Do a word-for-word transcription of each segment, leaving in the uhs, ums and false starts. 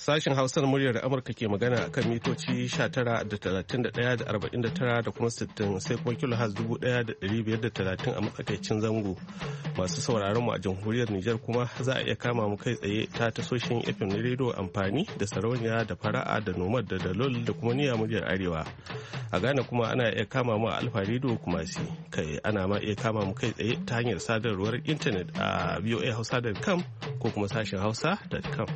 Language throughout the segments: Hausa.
Sashen Hausa na muryar Amurka ke magana a kan mitoci sha tara da talatin da ɗaya da arba'in da tara da kuma sittin sai kuma kilohaz dubu ɗaya da ɗari biyar da talatin a matsakaicin zango. Masu sauraron mu a jamhuriyar Nijar kuma za a iya kama mu kai tsaye ta tasoshin F M na rediyo amfani da sarauniya da fara'a da nomad da dalol da kuma niya muryar Arewa. A Ghana kuma ana iya kama mu a Alfa rediyo kuma si kai ana ma iya kama mu kai tsaye ta hanyar sadarwar intanet a voa hausa dot com ko kuma sashen hausa dot com.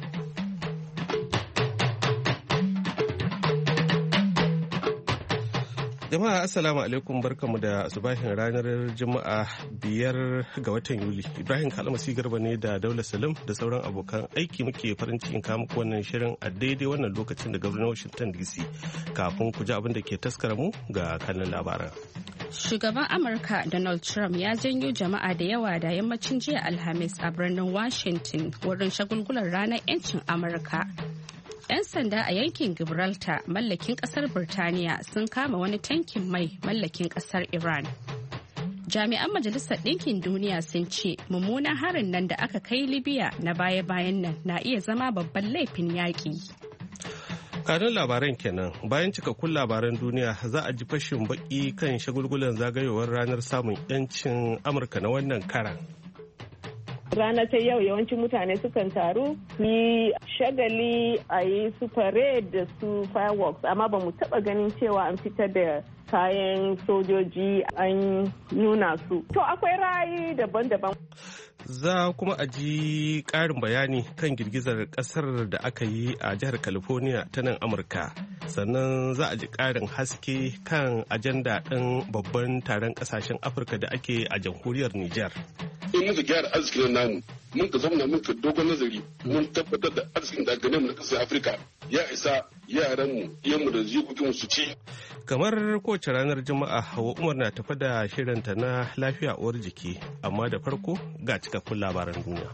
Jama'a assalamu alaikum barkamu da asubahin ranar Juma'a biyar ga watan Yuli. Ibrahim Kalmasi Garba ne da Daula Salim da sauran abokan aiki muke farin cikin kawo muku wannan shirin a daidai wannan lokacin da gwamnatin Washington D C. Kafin ku ji abin da ke taskara mu ga kanin labaran. Shugaban Amurka Donald Trump ya janyo jama'a da yawa da yammacin jiya Alhamis a birnin Washington wurin shagulgular ranar 'yancin Amurka. 'Yan sanda a yankin Gibraltar mallakin kasar Birtaniya sun kama wani tankin mai mallakin kasar Iran. Jami'an Majalisar Ɗinkin Duniya sun ce mummunan harin nan da aka kai Libya na baya-bayan nan na iya zama babban laifin yaƙi. Kanun labaran kenan bayan cikakkun labaran duniya za a ji fashin baki kan shagulgulan zagayowar ranar samun 'yancin Amurka na wannan karan. Rana ta yau yawancin mutane sukan taru yi shagali a yi su parade da su fireworks amma ba mu taba ganin cewa an fitar da kayan sojoji an nuna su. To akwai ra'ayi daban-daban. Za kuma a ji ƙarin bayani kan girgizar ƙasar da aka yi a jihar California ta nan Amurka. Sannan za a ji ƙarin haske kan ajanda ɗin babban taron ƙasashen Afirka da ake a jamhuriyar Nijar. In muka gyara arzikin namu, mun ka zamana mun ka dogon nazari, mun tabbatar da arzikin da ganin na ƙasar Afirka ya isa yaranmu, iyanmu da jikokinmu su ci. Kamar kowace ranar Juma'a, Hawa Umar na tafi da shirinta na lafiya uwar jiki, amma da farko ga cikakkun labaran duniya.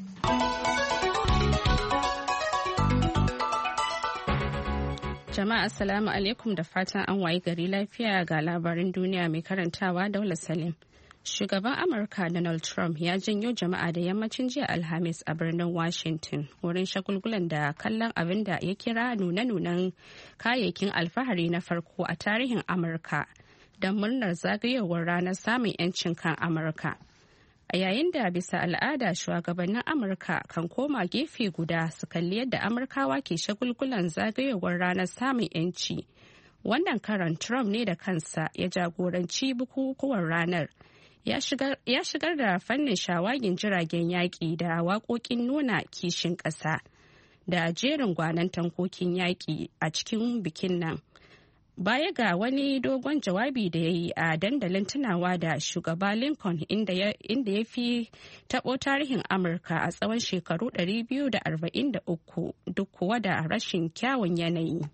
Jama'a assalamu alaikum da fatan an wayi gari lafiya ga labaran duniya mai karantawa Daula Salim. Shugaban Amurka Donald Trump ya janyo jama'a da yammacin jiya Alhamis a birnin Washington wurin shagulgulan da kallon abin da ya kira nune-nunen kayayyakin alfahari na farko a tarihin Amurka don murnar zagayowar ranar samun 'yancin kan Amurka. A yayin da bisa al'ada shugabannin Amurka kan koma gefe guda su kalli yadda Amurkawa ke shagulgulan zagayowar ranar samun 'yanci. Wannan karan Trump ne da kansa ya jagoranci bukukuwan ranar. Ya shigar da fannin shawagin jiragen yaƙi da waƙoƙin nuna kishin ƙasa da jerin gwanon tankokin yaƙi a cikin bikin nan. Baya ga wani dogon jawabi da ya yi a dandalin tunawa da shugaba Lincoln inda ya fi taɓo tarihin Amurka a tsawon shekaru ɗari biyu da arba'in da uku duk kuwa da rashin kyawun yanayi.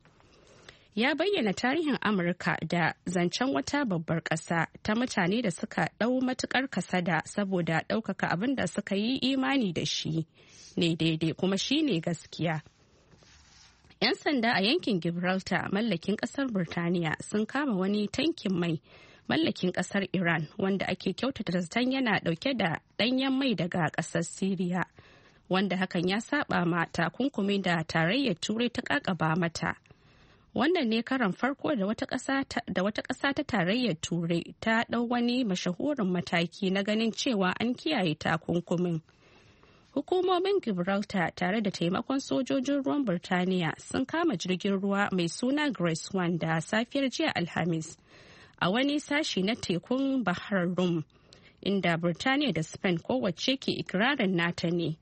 Ya bayyana tarihin Amurka da zancen wata babbar ƙasa ta mutane da suka ɗau matuƙar kasada saboda ɗaukaka abin da suka yi imani da shi ne daidai kuma shi ne gaskiya. 'Yan sanda a yankin Gibraltar mallakin ƙasar Birtaniya sun kama wani tankin mai mallakin ƙasar Iran wanda ake kyautata zaton yana ɗauke da ɗanyen mai daga ƙasar Siriya, wanda hakan ya saba ma takunkumi da tarayyar Turai ta ƙaƙaba mata. Wannan ne karan farko da wata ƙasa ta tarayyar Turai ta ɗau wani mashahurin mataki na ganin cewa an kiyaye takunkumin. Hukumomin Gibraltar tare da taimakon sojojin ruwan Birtaniya sun kama jirgin ruwa mai suna Grace One da safiyar jiya Alhamis a wani sashi na tekun Bahar Rum, inda Birtaniya da Spain kowace ke ikirarin nata ne.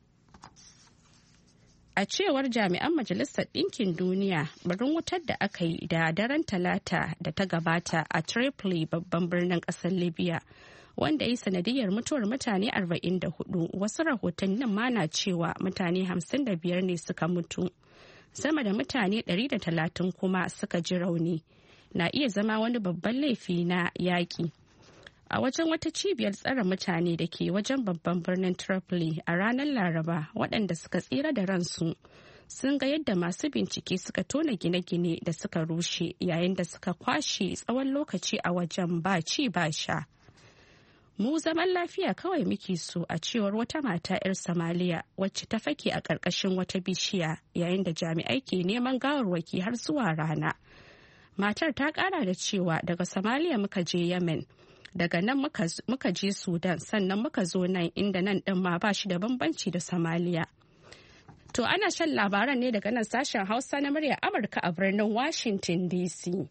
A cewar jami'an Majalisar Ɗinkin Duniya, barin wutar da aka yi da daren Talata da ta gabata a Tripoli babban birnin ƙasar Libya, wanda ya yi sanadiyar mutuwar mutane arba'in da hudu, wasu rahotannin ma na cewa mutane hamsin da biyar ne suka mutu. Sama da mutane ɗari da talatin kuma suka ji rauni, na iya zama wani babban laifi na yaƙi. A wajen wata cibiyar tsare mutane da ke wajen babban birnin Tripoli a ranar Laraba, waɗanda suka tsira da ransu sun ga yadda masu bincike suka tona gine-gine da suka rushe yayin da suka kwashe tsawon lokaci a wajen ba ci ba sha. Mu zaman lafiya kawai muke so, a cewar wata mata 'yar Somalia wacce ta fake a ƙarƙashin wata bishiya yayin da jami'ai ke neman gawarwaki har zuwa rana. Matar ta ƙara da cewa daga Somalia muka je Yemen, daga nan muka je Sudan, sannan muka zo nan inda nan ɗin ma ba shi da bambanci da Somalia. To ana shan labaran ne daga nan sashen Hausa na muryar Amurka a birnin Washington D C.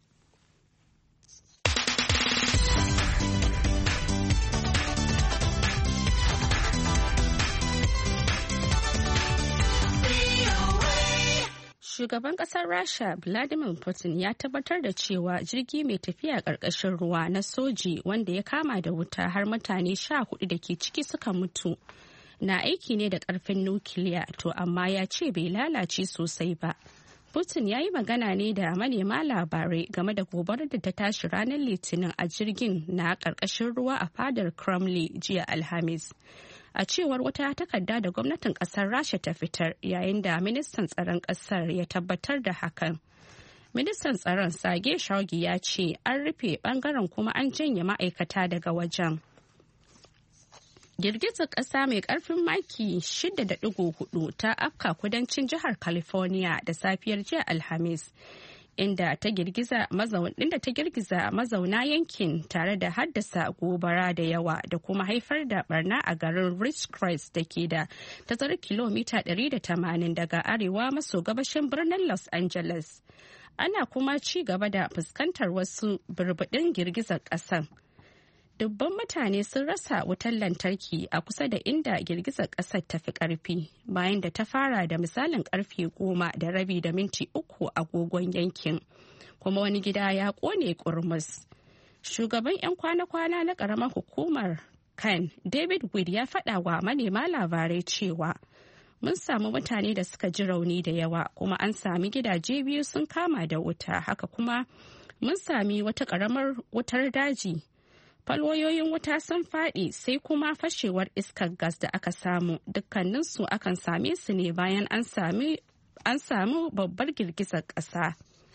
Shugaban kasar Rasha Vladimir Putin ya tabbatar da cewa jirgi mai tafiya ƙarƙashin ruwa na soji wanda ya kama da wuta har mutane sha hudu da ke ciki suka mutu na aiki ne da ƙarfin nukiliya, to amma ya ce bai lalace sosai ba. Putin ya yi magana ne da manema labarai game da gobarar da ta tashi ranar Litinin a jirgin na ƙarƙashin ruwa a fadar Kremlin jiya Alhamis. A cewar wata takarda da gwamnatin kasar Rasha ta fitar, yayin da ministan tsaron kasar ya tabbatar da hakan. Ministan tsaron Sergei Shoigu ya ce an rufe bangaren kuma an janye ma'aikata daga wajen. Girgizar ƙasa mai ƙarfin maki shida da ɗigo hudu ta afka kudancin jihar California da safiyar jiya Alhamis, inda ta girgiza mazauna yankin tare da haddasa gobara da yawa da kuma haifar da barna a garin Ridgecrest da ke da tazarar kilomita ɗari da tamanin daga arewa maso gabashin birnin Los Angeles. Ana kuma ci gaba da fuskantar wasu burbuɗin girgizar ƙasar. Dubban mutane sun rasa wutar lantarki a kusa da inda girgizar ƙasar ta fi ƙarfi, bayan da ta fara da misalin ƙarfe goma da rabi da minti uku agogon yankin, kuma wani gida ya ƙone ƙurmus. Shugaban 'yan kwana-kwana na ƙaramar hukumar Kane, David Wood, ya faɗa wa manema labarai cewa mun samu mutane da suka ji rauni da yawa, kuma an sami gidaje biyu sun kama da wuta, haka kuma mun sami wata ƙaramar wutar daji. Falwayoyin wuta sun faɗi, sai kuma fashewar iskar gas da aka samu, dukkaninsu akan same su ne bayan an samu babbar girgizar ƙasa.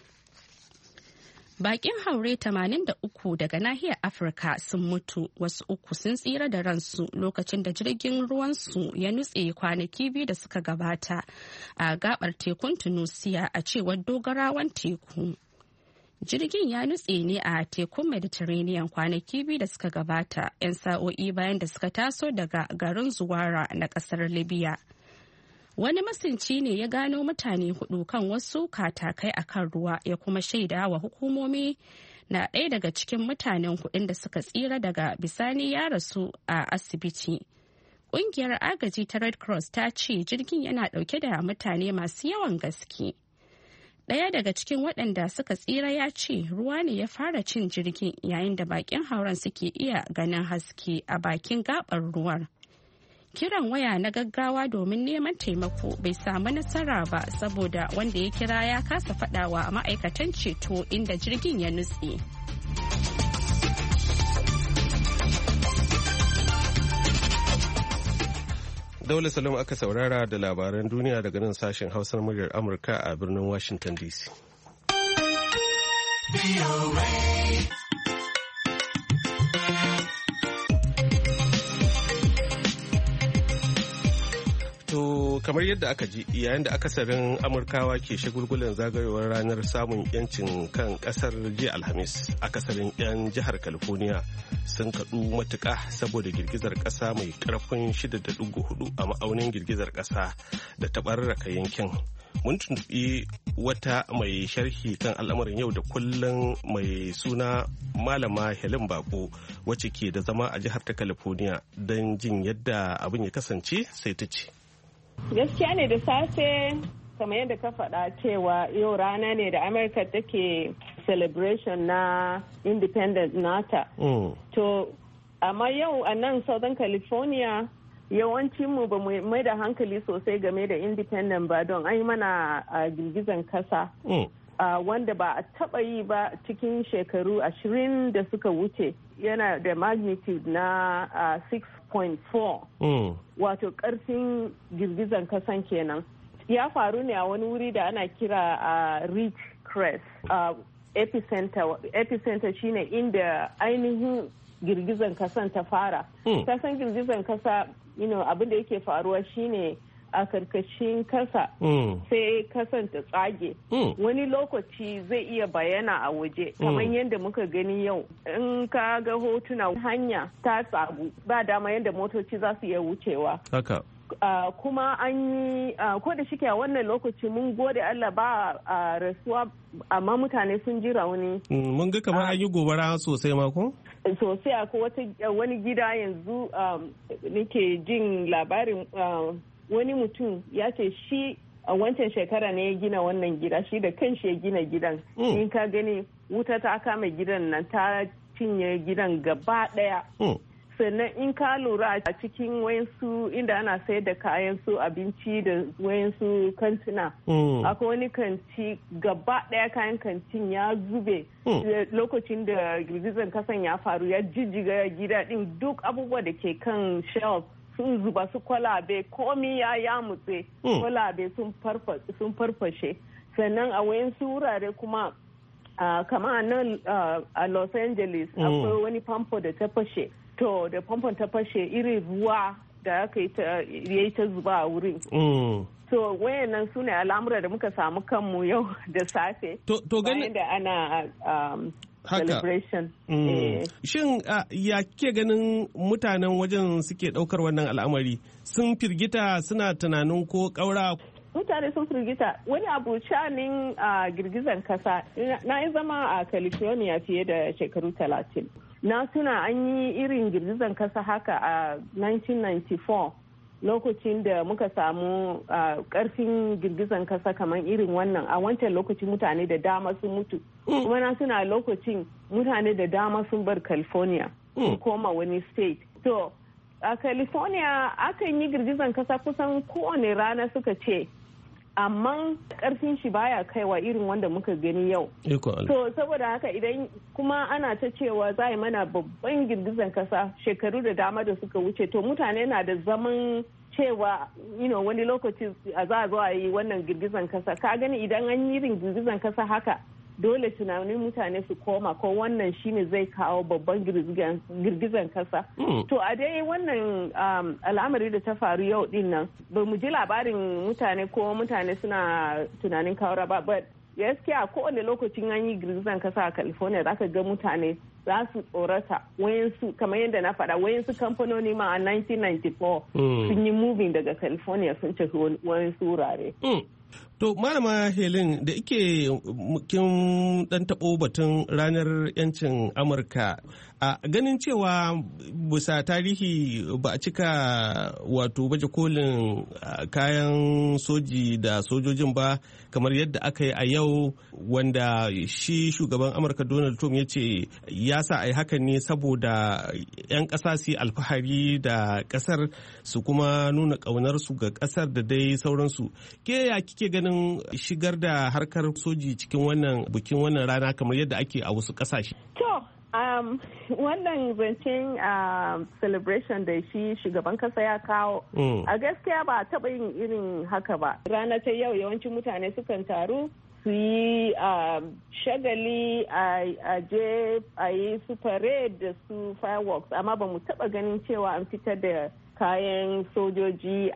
Bakin haure tamanin da uku daga nahiyar Afirka sun mutu, wasu uku sun tsira da ransu lokacin da jirgin ruwansu ya nutse kwanaki biyu da suka gabata a gabar tekun Tunusiya, a cewar dogarawan teku. Jirgin ya nutse ne a tekun Mediterranean kwanaki biyu da suka gabata, 'yan sa'o'i bayan da suka taso daga garin Zuwara na kasar Libya. Wani masunci ne ya gano mutane hudu kan wasu katakai a kan ruwa, ya kuma shaida wa hukumomi na ɗaya daga cikin mutanen hudun da suka tsira daga bisani ya rasu a asibiti. Ƙungiyar agaji ta Red Cross ta ce jirgin yana ɗauke da mutane masu yawan gaske. Ɗaya daga cikin waɗanda suka tsira ya ce ruwa ne ya fara cin jirgin yayin da bakin hauren suke iya ganin haske a bakin gabar ruwan. Kiran waya na gaggawa domin neman taimako bai samu nasara ba saboda wanda ya kira ya kasa faɗawa ma'aikatan ceto inda jirgin ya nutse. Daula Salam aka saurara da labaran duniya daga nan sashen Hausar muryar Amurka a birnin Washington D C. To kamar yadda aka ji, yayin da akasarin Amurkawa ke shagulgulan zagayowar ranar samun yancin kan kasar jiya Alhamis, akasarin 'yan jihar California sun kaɗu matuƙa saboda girgizar ƙasa mai ƙarfin shida da ɗigo hudu a ma'aunin girgizar ƙasa da ta ɓararraka yankin. Mun tuntuɓi wata mai sharhi kan al'amarin yau da kullum mai suna Malama Helen Bako, wacce ke da zama a jihar ta California, don jin yadda abin ya kasance, sai ta ce. Gaskiya ne da safe kamar yadda ka faɗa cewa yau rana ne da Amurka take celebration na independent nata. Mm. To, amma yau a nan Southern California yawancinmu ba mu mai da hankali sosai game da independent ba, don an yi mana a girgizan kasa. Mm. Uh, wanda ba a taɓa yi ba cikin shekaru ashirin da suka wuce, yana da magnitude na uh, six point four. Mm. Wato ƙarfin girgizan kasan kenan. Ya faru ne a wani wuri da ana kira a uh, Ridgecrest. Uh, epicenter, epicenter shine inda ainihin girgizan kasan ta fara. Mm. Kasan girgizan kasa you know, abin da yake faruwa shine a karkashin kasa mm. sai kasan ta tsage. Mm. Wani lokaci zai iya bayana a waje kamar Mm. yadda muka gani yau. In ka ga hotuna hanya ta tsagu ba dama yadda motoci za su iya wucewa. Haka. Uh, kuma an yi uh, ko da shike a wannan lokaci mun gode Allah ba a uh, rasuwa amma mutane sun ji rauni. Mm, mun ga kamar an yi gobara sosai ma ko? Sosai akwai wata wani gida yanzu um, nake jin labarin uh, wani mutum ya ce shi a uh, wancan shekara ne ya gina wannan gida shi da kanshi ya gina gidan. Mm. In ka gani wuta ta kama gidan nan ta cinye gidan gaba daya. Mm. Sannan in ka lura a cikin wayansu inda ana sayar da kayan su abinci da wayansu kantuna. Mm. Akwai wani kanti gaba daya kayan kantin ya zube. Mm. Lokacin da girgizan kasan ya faru ya jijjiga gida din duk abubuwa da ke kan shelf sun zuba su kwalabe komi ya yamutse. Mm. Kwalabe sun farfashe. Sannan a wayansu wurare kuma uh, kama a nan uh, a Los Angeles Mm. akwai wani famfo da ta fashe. To da famfon ta fashe irin ruwa da aka yi ta zuba a wurin. Mm. To wayannan su ne al'amura da muka samu kanmu yau da safe. To, to bayan da ana um, celebration. Mm. Eh. Shin uh, ya ke ganin mutanen wajen suke ɗaukar wannan al'amari? Sun firgita suna tunanin ko ƙaura? Mutane sun firgita. Wani abu shanin uh, girgizan kasa. Na yi zama a California fiye da shekaru talatin. Na tuna an yi irin girgizan kasa haka a nineteen ninety-four lokacin da muka samu karfin girgizan kasa kamar irin wannan a wancan lokacin mutane da dama sun mutu. Kuma na tuna lokacin mutane da dama sun bar California sun koma wani state. To a California akan yi girgizan kasa kusan kowane rana suka ce. Amma karfin shi baya kaiwa irin wanda muka gani yau. To saboda haka idan kuma ana ta cewa za yi mana babban girgizan kasa shekaru da dama da suka wuce to mutane na da zaman cewa you know, wani lokaci a za a zo a yi wannan girgizan kasa. Ka gani idan an yi irin girgizan kasa haka dole tunanin mutane su koma ko wannan shine zai kawo babban girgizan kasa. Mm. To a dai wannan um, al'amari da ta faru yau din nan ba mu ji labarin mutane ko mutane suna tunanin kawara ba, but gaskiya kowane lokacin an yi girgizan kasa a California za ka ga mutane za su tsorata wayansu kamar yadda na faɗa wayansu kamfanoni ma a nineteen ninety-four mm. sun yi moving daga California sun tafi wayansu wurare. Mm. To Malama Helen da ike kin dan taɓo batun ranar 'yancin Amurka a ganin cewa bisa tarihi ba a cika wato baje kolin kayan soji da sojojin ba kamar yadda aka yi a yau wanda shi shugaban Amurka Donald Trump ya ce ya sa a yi hakan ne saboda 'yan ƙasa su yi alfahari da ƙasar su kuma nuna ƙaunarsu ga ƙasar da dai sauransu. Ke ya kike ganin shigar da harkar soji cikin wannan bikin wannan rana kamar yadda ake a wasu ƙasashe? To, um, wannan zancen um, celebration da shi shugaban kasa ya kawo, mm. a gaskiya ba a taɓa yin irin haka ba. Rana ta yau yawancin mutane sukan taru su yi um, shagali a je a yi su parade da su fireworks, amma ba mu taɓa ganin cewa an fitar da kayan sojoji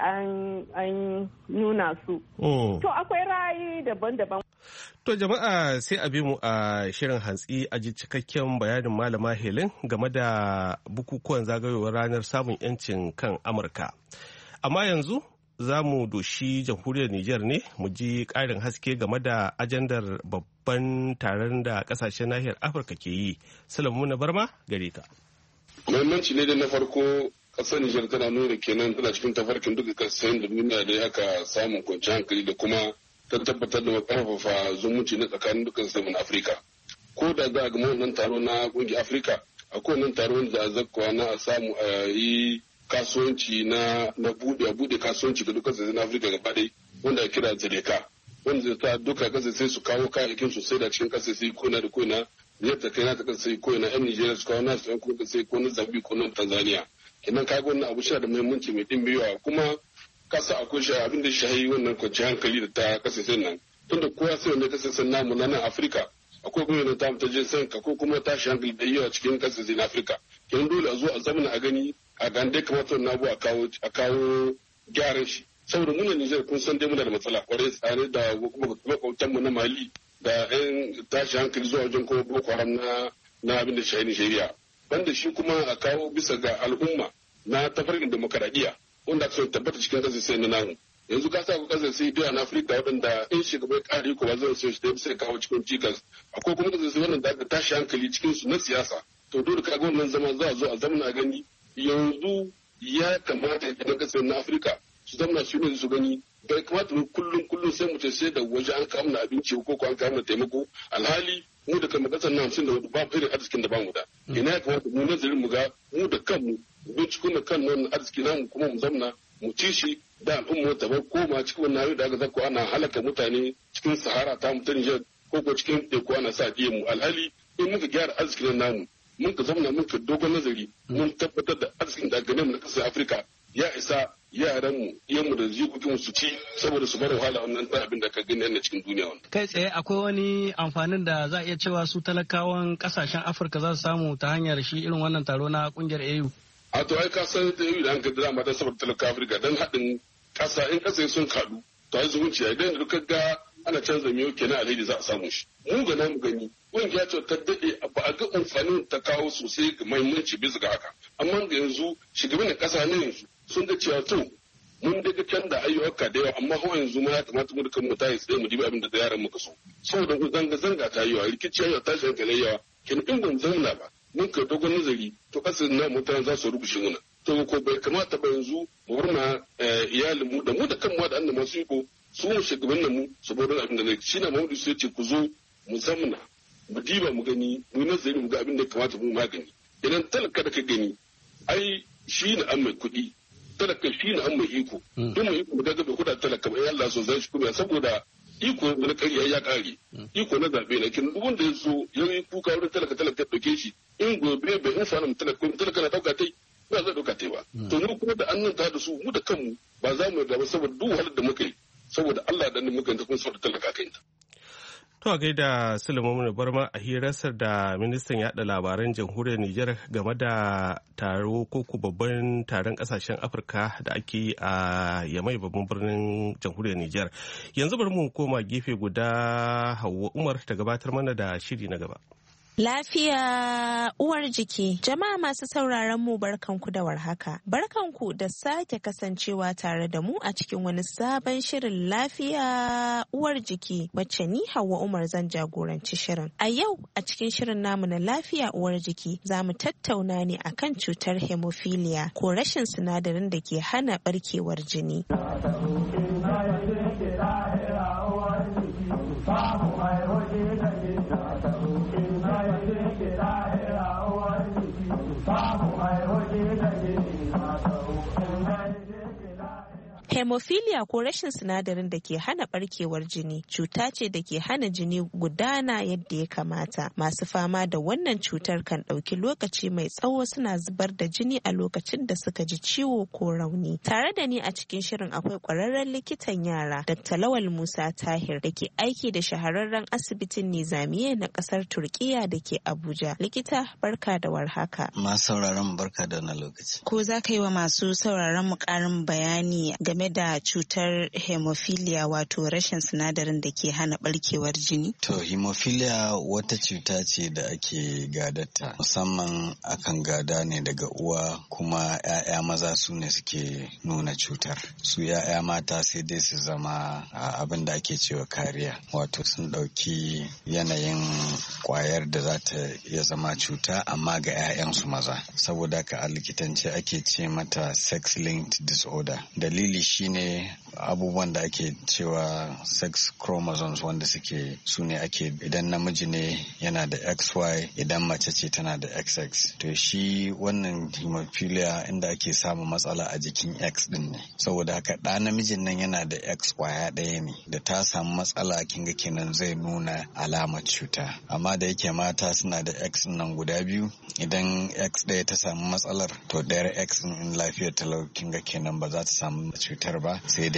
an nuna su. Mm. To akwai ra'ayi daban-daban. To jama'a sai a bi mu a shirin hantsi a ji cikakken bayanin Malama Helen game da bukukuwan zagayowar ranar samun 'yancin kan Amurka. Amma yanzu za mu doshi jamhuriyar Nijar ne mu ji ƙarin haske game da ajandar babban taron da ƙasashen nahiyar Afirka ke yi. Salamu na Barma gare ka. Muhimmanci ne da na farko ƙasar Nijar tana nuna kenan tana cikin tafarkin duka ƙasashen da duniya da aka samun kwanciyar hankali da kuma ta tabbatar da ƙarfafa zumunci na tsakanin dukkan sassan Afirka. Ko da za a gama wannan taro na ƙungiyar Afirka, akwai wannan taro wanda a zakkuwa na a samu a yi kasuwanci na na bude a bude kasuwanci ga dukkan sassan Afirka gaba ɗaya wanda ya kira Zaleka. Wanda zai ta duka ƙasashe su kawo kayayyakin su sai da cikin ƙasashe ko na da ko na yadda kai na ta ƙasashe ko na 'yan Nijeriya su kawo nasu 'yan ƙasashe ko na Zambi ko na Tanzania. Kenan kaga wannan abu shi da muhimmanci mai ɗimbi yawa kuma kasa akwai shi abin da shahi wannan kwanciyar hankali da ta kasashen nan tunda kowa sai wanda kasashen namu na nan Afirka akwai gwamnati ta ta je sanka ko kuma tashi hankali da yawa cikin kasashen Afirka kenan dole a zo a zamana a gani a gande kamata wannan abu a kawo a kawo gyaran shi saboda muna Nijar kun san dai muna da matsala kwarai tsare da kuma makwabtan mu na Mali da yan tashi hankali zuwa wajen kuma Boko Haram na na abin da shi Nigeria banda shi kuma a kawo bisa ga al'umma na tafarkin demokaradiyya wanda aka tabbata cikin kasar sai na namu yanzu ka sa kasar sai biya na Afirka waɗanda in shugaban ƙari ko ba zai so shi da sai kawo cikin cikas akwai kuma kasar sai wannan da aka tashi hankali cikin su na siyasa to dole ka ga wannan zama za a zo a zamana gani yanzu ya kamata idan kasar na Afirka su zamana su ne su gani bai kamata mu kullum kullum sai mu ce sai da waje an kawo na abinci ko ko an kawo na taimako alhali mu da kan kasar na hamsin da ba irin arzikin da ba mu da ina ya kamata mu nazarin mu ga mu da kanmu bincikun da kan wannan arziki namu kuma mu zamna mu ci shi da al'umma ta bar koma cikin wannan hayo da aka zako ana halaka mutane cikin sahara ta mu ta Nijar ko ko cikin teku ana sa diye mu alhali in muka gyara arzikin namu mun ka zamna mun ka dogon nazari mun tabbatar da arzikin da ganin na kasar Afirka ya isa yaran mu iyan mu da jikokin su ci saboda su bar wahala wannan dan abin da ka gani a cikin duniya wannan kai tsaye akwai wani amfanin da za a iya cewa su talakawan kasashen Afirka za su samu ta hanyar shi irin wannan taro na kungiyar A U a to ai ka san da yau da an ka drama dan saboda talaka Afirka dan haɗin ƙasa in ƙasa sun kaɗu to ai zumunci ai dan duka ga ana canza miyo kenan alheri za a samu shi mu ga namu gani ƙungiya ce ta daɗe ba a ga amfanin ta kawo sosai ga muhimmanci bisa ga haka amma ga yanzu shugabannin ƙasa ne yanzu sun ga cewa to mun daga can da ayyuka da yawa amma hawa yanzu ma ya kamata mu dukan mu ta yi tsaye mu dibi abin da yaran muka so saboda zanga zanga ta yi yawa rikici ya tashi hankali yawa kenan in ban zauna ba mun ka dogon nazari to kasar na mutane za su rubuce muna to ko bai kamata ba yanzu mu warna iyalin mu da mu da kanmu da annan masu iko su mu shugabannin mu su bar abin da zai shi na maudu sai ce ku zo mu zamna mu diba mu gani mu nazari mu ga abin da kamata mu magani idan talaka da ka gani ai shi ne an mai kuɗi talaka shi ne an mai iko don mu iko da gaba kuɗa talaka bai Allah so zai shi kuma saboda iko na ƙarya ya ƙare iko na zaɓe na kin duk wanda ya so ya yi kuka wurin talaka talaka ɗauke shi in gobe bai in fara talaka talaka na ɗauka tai ba zai ɗauka tai ba to mu kuma da annan ta da su mu da kanmu ba za mu yarda ba saboda duk wahalar da muka yi saboda Allah da muka yi ta kuma saboda talaka kai ta. To a gaida Sulaiman Barma a hirarsa da ministan yaɗa labaran jamhuriyar Nijar game da taro ko ku babban taron kasashen Afirka da ake yi a Yamai babban birnin jamhuriyar Nijar. Yanzu bari mu koma gefe guda Hauwa Umar ta gabatar mana da shiri na gaba. Lafiya uwar jiki. Jama'a masu sauraron mu barkanku da warhaka. Barkanku da sake kasancewa tare da mu a cikin wani sabon shirin lafiya uwar jiki wacce ni Hauwa Umar zan jagoranci shirin. A yau a cikin shirin namu na lafiya uwar jiki za mu tattauna ne akan cutar hemophilia ko rashin sinadarin da ke hana barkewar jini. Hemophilia ko rashin sinadarin da ke hana barkewar jini cuta ce da ke hana jini gudana yadda ya kamata. Masu fama da wannan cutar kan ɗauki lokaci mai tsawo suna zubar da jini a lokacin da suka ji ciwo ko rauni. Tare da ni a cikin shirin akwai ƙwararren likitan yara Dakta Lawal Musa Tahir da ke aiki da shahararren asibitin Nizamiye na ƙasar Turkiya da ke Abuja. Likita barka da warhaka. Masu sauraron barka da na lokaci. Ko za ka yi wa masu sauraron mu ƙarin bayani game da cutar hemophilia wato rashin sinadarin da ke hana barkewar jini? To hemophilia wata cuta ce da ake gadata musamman akan gada ne daga uwa kuma 'ya'ya maza su ne suke nuna cutar. Su 'ya'ya mata sai dai su zama abin da ake cewa kariya wato sun ɗauki yanayin kwayar da za ta iya zama cuta amma ga 'ya'yansu maza. Saboda haka a likitance ake ce mata sex linked disorder. Dalili shine abubuwan da ake cewa sex chromosomes wanda suke su ne ake idan namiji ne yana da X Y idan mace ce tana da X X. To shi wannan hemophilia inda ake samun matsala a jikin X din ne. Saboda haka ɗa namijin nan yana da X kwaya ɗaya ne da ta samu matsala kinga kenan zai nuna alamar cuta. Amma da yake mata suna da X nan guda biyu idan X ɗaya ta samu matsalar to ɗayar X in lafiyar talau kinga kenan ba za ta samu cutar ba sai dai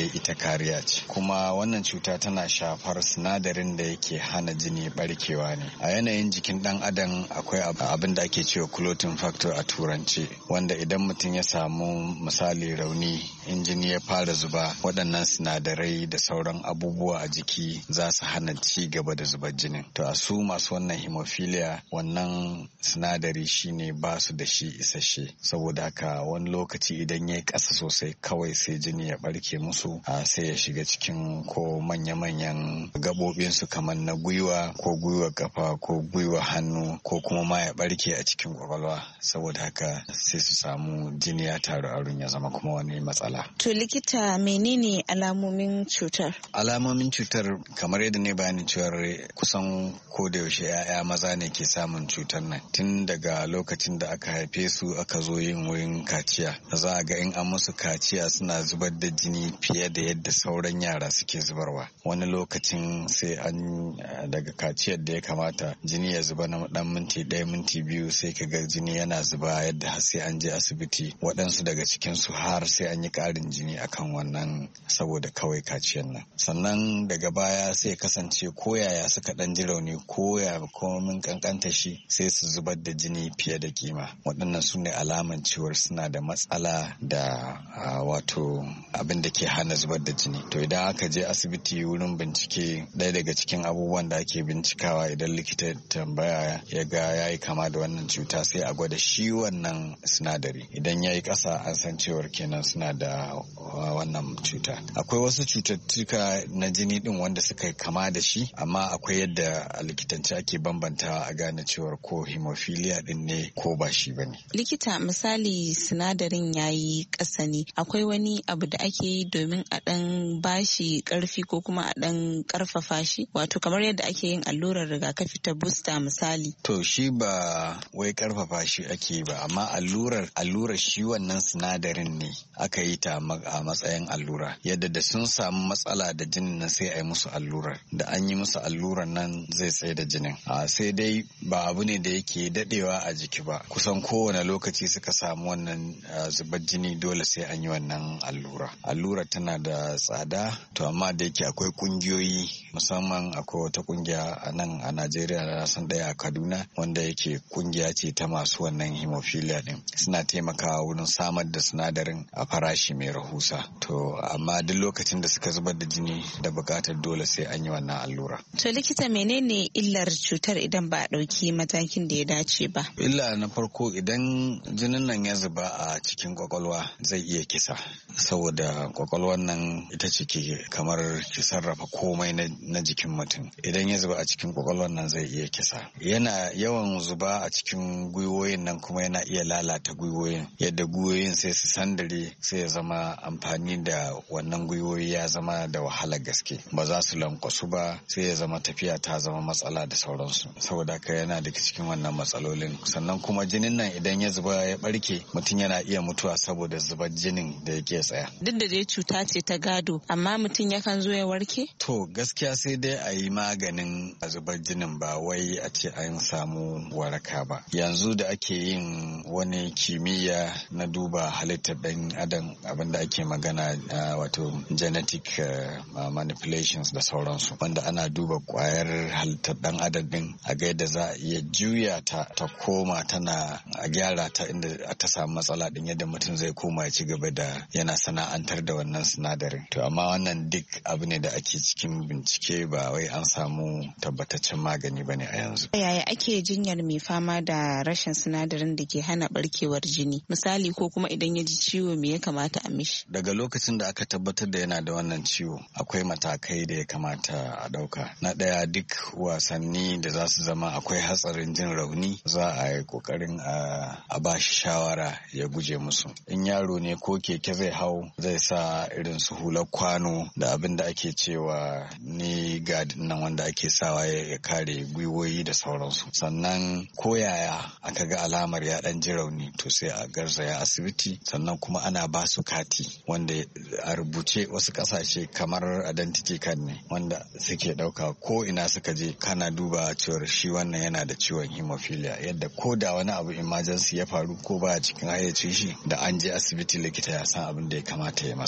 dai ita kariya ce, kuma wannan cuta tana shafar sinadarin da yake hana jini barkewa ne. A yanayin jikin dan adam akwai abin da ake cewa clotting factor a turance, wanda idan mutum ya samu misali rauni, in jini ya fara zuba, waɗannan sinadarai da sauran abubuwa a jiki za su hana ci gaba da zubar jinin. To a su masu wannan hemophilia, wannan sinadari shine ba su da shi isasshe, saboda haka wani lokaci idan ya yi ƙasa sosai kawai sai jini ya barke musu, a sai ya shiga cikin ko manya-manyan gaɓoɓinsu kamar na gwiwa ko gwiwa kafa ko gwiwa hannu, ko kuma ma ya barke a cikin kwakwalwa. Saboda haka sai su samu jini ya taru a wurin, ya zama kuma wani matsala. To likita, menene alamomin cutar? Alamomin cutar kamar yadda ne bayani cewar kusan ko da yaushe 'ya'ya maza ne ke samun cutar nan. Tun daga lokacin da aka haife su aka zo yin wurin kaciya, za a ga in an musu kaciya suna zubar da jini fiye da yadda sauran yara suke zubarwa. Wani lokacin sai an daga kaciyar da ya kamata jini ya zuba na dan minti ɗaya minti biyu, sai ka ga jini yana zuba yadda har sai an je asibiti. Waɗansu daga cikin su har sai an yi ƙarin jini akan wannan saboda kawai kaciyar nan. Sannan daga baya sai kasance koyaya suka ɗan ji rauni, koya komin kankanta shi, sai su zubar da jini fiye da kima. Waɗannan su ne alaman cewar suna da matsala da uh, wato abin da ke hana zubar da jini. To idan aka je asibiti wurin bincike, ɗaya daga cikin abubuwan da ake bincikawa idan likita tambaya ya ga ya yi kama da wannan cuta, sai a gwada shi wannan sinadari. Idan ya yi ƙasa, an san cewar kenan suna da uh, wannan cuta. Akwai wasu cututtuka na jini ɗin wanda suka yi kama da shi, amma akwai yadda a likitanci ake bambantawa a gane cewar ko hemophilia ɗin ne ko ba shi ba ne. Likita, misali sinadarin ya yi ƙasa ne, akwai wani abu da ake yi domin a ɗan bashi ƙarfi ko kuma a ɗan ƙarfafa shi, wato kamar yadda ake yin allurar rigakafi ta booster misali? To shi ba wai ƙarfafa shi ake ba, amma allurar allurar shi wannan sinadarin ne aka yi ta a matsayin allura, yadda da sun samu matsala da jinin nan sai a yi musu allurar, da an yi musu allurar nan zai tsaye da jinin. A sai dai ba abu ne da yake dadewa a jiki ba, kusan kowane lokaci suka samu wannan zubar jini dole sai an yi wannan allura. Allura tana da tsada, to amma da yake akwai kungiyoyi, musamman akwai wata kungiya a nan a Najeriya na san daya a Kaduna, wanda yake kungiya ce ta masu wannan hemophilia din. Suna taimakawa wurin samar da sinadarin a farashi mai rahusa. To amma duk lokacin da suka zubar da jini da bukatar dole sai an yi wannan allura. To likita, menene illar cutar idan ba a ɗauki matakin da ya dace ba? Illa na farko, idan jinin nan ya zuba a cikin kwakwalwa zai iya kisa, saboda kwakwalwar nan ita ce ke kamar ki sarrafa komai na jikin mutum. Idan ya zuba a cikin kwakwalwar nan zai iya kisa. Yana yawan zuba a cikin gwiwoyin nan kuma yana iya lalata gwiwoyin, yadda gwiwoyin sai su sandare, sai ya zama amfani da wannan gwiwoyi ya zama da wahalar gaske, ba za su lankwasu ba, sai ya zama tafiya ta zama matsala da sauransu. Saboda haka yana daga cikin wannan matsalolin. Sannan kuma jinin nan idan ya zuba ya barke, mutum yana iya mutuwa saboda zubar jinin da yake tsaya. Duk da dai cuta ce ta gado, amma mutum yakan zo ya warke? To gaskiya sai dai a yi maganin zubar jinin, ba wai a ce an samu waraka ba. Yanzu da ake yin wani kimiyya na duba halittar ɗan adam, abinda ake magana uh, wato genetic uh, manipulations da sauransu, wanda ana duba kwayar halittar ɗan adam din a ga yadda za a iya juya ta ta koma tana a gyara ta inda ta samu matsala din, yadda mutum zai koma ya ci gaba da yana sana'antar da wannan sinadarin. To amma wannan duk abu ne da ake cikin bincike, ba wai an samu tabbataccen magani bane a yanzu. Yaya ake jinyar mai fama da rashin sinadarin da ke hana barkewar jini? Misali, ko kuma idan ya ji ciwo me ya kamata a mishi? Daga lokacin da aka tabbatar da yana da wannan ciwo, akwai matakai da ya kamata a ɗauka. Na ɗaya, duk wasanni da za su zama akwai hatsarin jin rauni, za a yi ƙoƙarin a ba shi shawara ya guje musu. In yaro ne ko keke zai hau, zai sa irin su hular kwano da abin da ake cewa ni gad nan wanda ake sawa ya kare gwiwoyi da sauransu. Sannan koyaya aka ga alamar ya ɗan ji rauni, to sai a garzaya asibiti. Sannan kuma ana ba su kati wanda a rubuce, wasu ƙasashe kamar identity card ne wanda suke ɗauka ko ina suka je, kana duba cewar shi wannan yana da ciwon hemophilia, yadda ko da wani abu emergency ya faru ko baya cikin hayyacin shi, da an je asibiti likita ya san abin da ya kamata ya masa.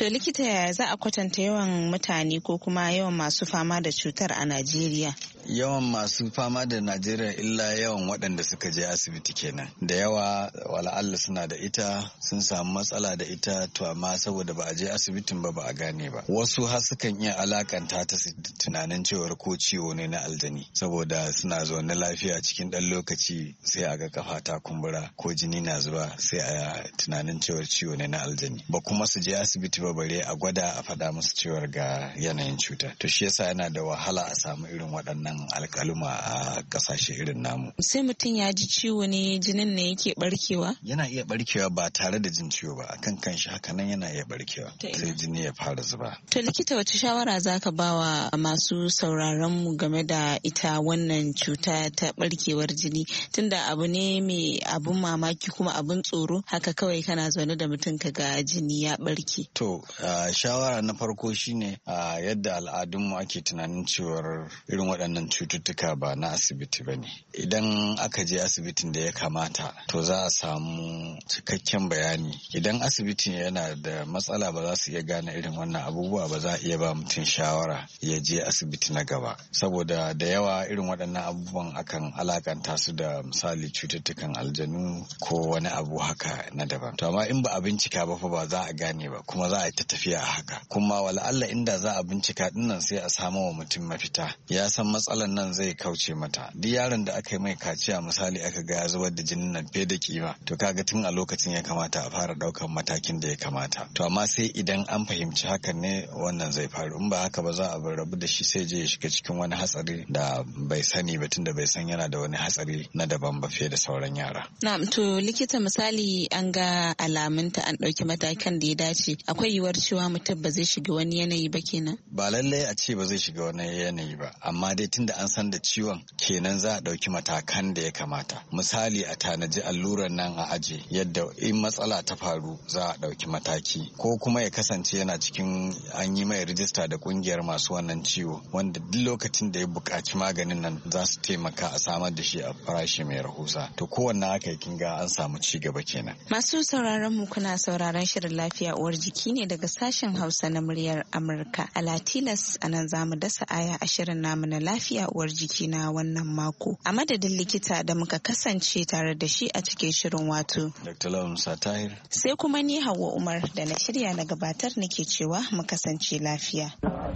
To likita yaya za a kwatanta yawan mutane ko kuma yawan masu fama da cutar a Najeriya? Yawan masu fama da Najeriya illa yawan waɗanda suka je asibiti kenan. Da yawa wala'alla suna da ita, sun samu matsala da ita, to amma saboda ba a je asibitin ba ba a gane ba. Wasu har sukan iya alakanta ta tunanin cewar ko ciwo ne na aljani, saboda suna zaune lafiya cikin ɗan lokaci sai a ga kafa ta kumbura ko jini na zuba sai a tunanin cewar ciwo ne na aljani. Ba kuma su je asibiti ba bare a gwada a faɗa musu cewar ga yanayin cuta. To shi yasa yana da wahala a samu irin waɗannan alkaluma a kasashe irin namu. Sai mutum ya ji ciwo ne jinin ne yake barkewa? Yana iya barkewa ba tare da jin ciwo ba, akan kanshi haka nan yana iya barkewa sai jini ya fara zuba. To likita wace shawara zaka bawa masu sauraron mu game da ita wannan cuta ta barkewar jini, tunda abu ne mai abun mamaki kuma abun tsoro, haka kawai kana zaune da mutum ka ga jini ya barke? To uh, shawara na farko shine uh, yadda al'adunmu ake tunanin cewar irin waɗannan cututtuka ba na asibiti ba ne. Idan aka je asibitin da ya kamata to za a samu cikakken bayani. Idan asibitin yana da matsala ba za su iya gane irin wannan abubuwa ba, za a iya ba mutum shawara ya je asibiti na gaba, saboda da yawa irin waɗannan abubuwan akan alakanta su da misali cututtukan aljanu ko wani abu haka na daban. To amma in ba a bincika ba fa ba za a gane ba, kuma za a yi ta tafiya a haka. Kuma wala'alla inda za a bincika dinnan sai a samu wa mutum mafita, ya san matsalan nan zai kauce mata. Duk yaron da aka yi mai kaciya misali aka ga ya zubar da jinin nan fiye da kima, to kaga tun a lokacin ya kamata a fara daukan matakin da ya kamata. To amma sai idan an fahimci hakan ne wannan zai faru, in ba haka ba za a bar rabu da shi sai je ya shiga cikin wani hatsari da bai sani ba, tunda bai san yana da wani hatsari na daban ba fiye da sauran yara. Na'am, to likita misali an ga alamunta an dauki matakan da ya dace, akwai yiwuwar cewa mutum ba zai shiga wani yanayi ba kenan? Ba lallai a ce ba zai shiga wani yanayi ba, amma dai tunda an san da ciwon kenan za a ɗauki matakan da ya kamata. Misali a tanaji allurar nan a aje yadda in matsala ta faru za a ɗauki mataki, ko kuma ya kasance yana cikin an yi mai rijista da ƙungiyar masu wannan ciwo wanda duk lokacin da ya buƙaci maganin nan za su taimaka a samar da shi a farashi mai rahusa. To kowanne haka kin ga an samu ci gaba kenan. Masu sauraron mu kuna sauraron shirin lafiya uwar jiki ne daga sashen Hausa na muryar Amurka. A Latilas a nan za mu dasa aya a shirin namu na lafiya uwar jiki na wannan mako. A madadin likita da muka kasance tare da shi a cikin shirin wato Doctor Lawan Musa Tahir. Sai kuma ni Hauwa Umar da na shirya na gabatar nake cewa mu kasance lafiya.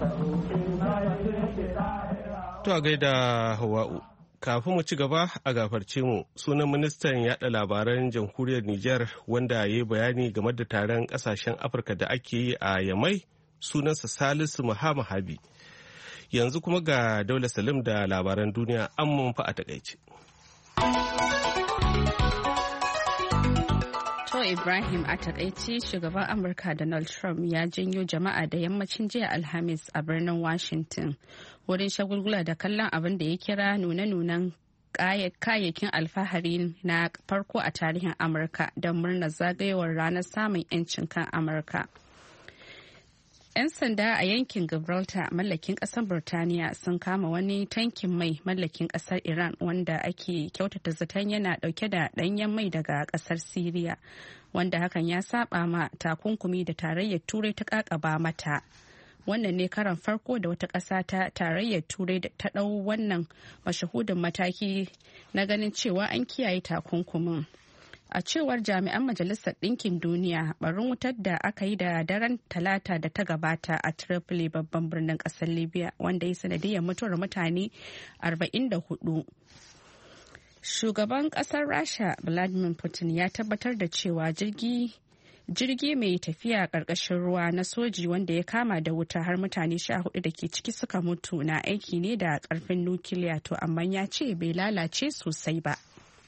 To a gaida Hawa'u. Kafin mu ci gaba a gafarce mu, sunan ministan yada labaran jamhuriyar Nijar wanda ya yi bayani game da taron kasashen Afirka da ake yi a Yamai, sunansa Salisu Muhammad Habi. Yanzu kuma ga Daula Salim da labaran duniya an mun fa a takaice. To Ibrahim, a takaice shugaban Amurka Donald Trump ya janyo jama'a da yammacin jiya Alhamis a birnin Washington wurin shagulgula da kallon abin da ya kira nune-nunen kayayyakin alfahari na farko a tarihin Amurka don murnar zagayowar ranar samun 'yancin kan Amurka. 'Yan sanda a yankin Gibraltar mallakin ƙasar Burtaniya sun kama wani tankin mai mallakin ƙasar Iran wanda ake kyautata zaton yana ɗauke da ɗanyen mai daga ƙasar Siriya, wanda hakan ya saba ma takunkumi da tarayyar Turai ta ƙaƙaba mata. Wannan ne karan farko da wata ƙasa ta tarayyar Turai ta ɗau wannan mashahudin mataki na ganin cewa an kiyaye takunkumin. A cewar jami'an Majalisar Ɗinkin Duniya, barin wutar da aka yi da daren talata da ta gabata a Tripoli babban birnin ƙasar Libya wanda ya sanadiyar mutuwar mutane arba'in da hudu. Shugaban ƙasar Rasha Vladimir Putin ya tabbatar da cewa jirgi jirgi mai tafiya ƙarƙashin ruwa na soji wanda ya kama da wuta har mutane sha hudu da ke ciki suka mutu na aiki ne da ƙarfin nukiliya, to amma ya ce bai lalace sosai ba.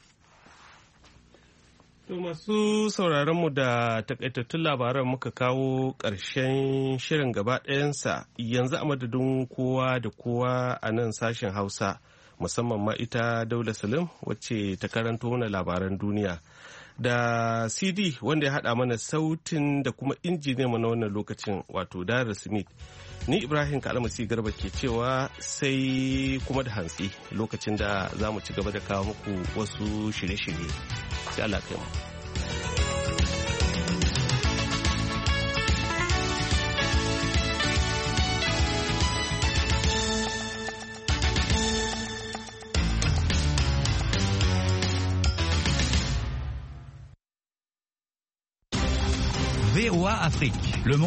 To masu sauraronmu da takaitattun labaran muka kawo ƙarshen shirin gaba ɗayansa, yanzu a madadin kowa da kowa a nan sashen Hausa, musamman ma ita Daula Salim wacce ta karanto mana labaran duniya, da C D wanda ya haɗa mana sautin da kuma injiniyanmu na wannan lokacin wato Dara Smith. Ni Ibrahim Kalmasi Garba ke cewa sai kuma da hantsi lokacin da za mu ci gaba da kawo muku wasu shirye-shirye. Sai Allah kai mu. VOA Afrique. Le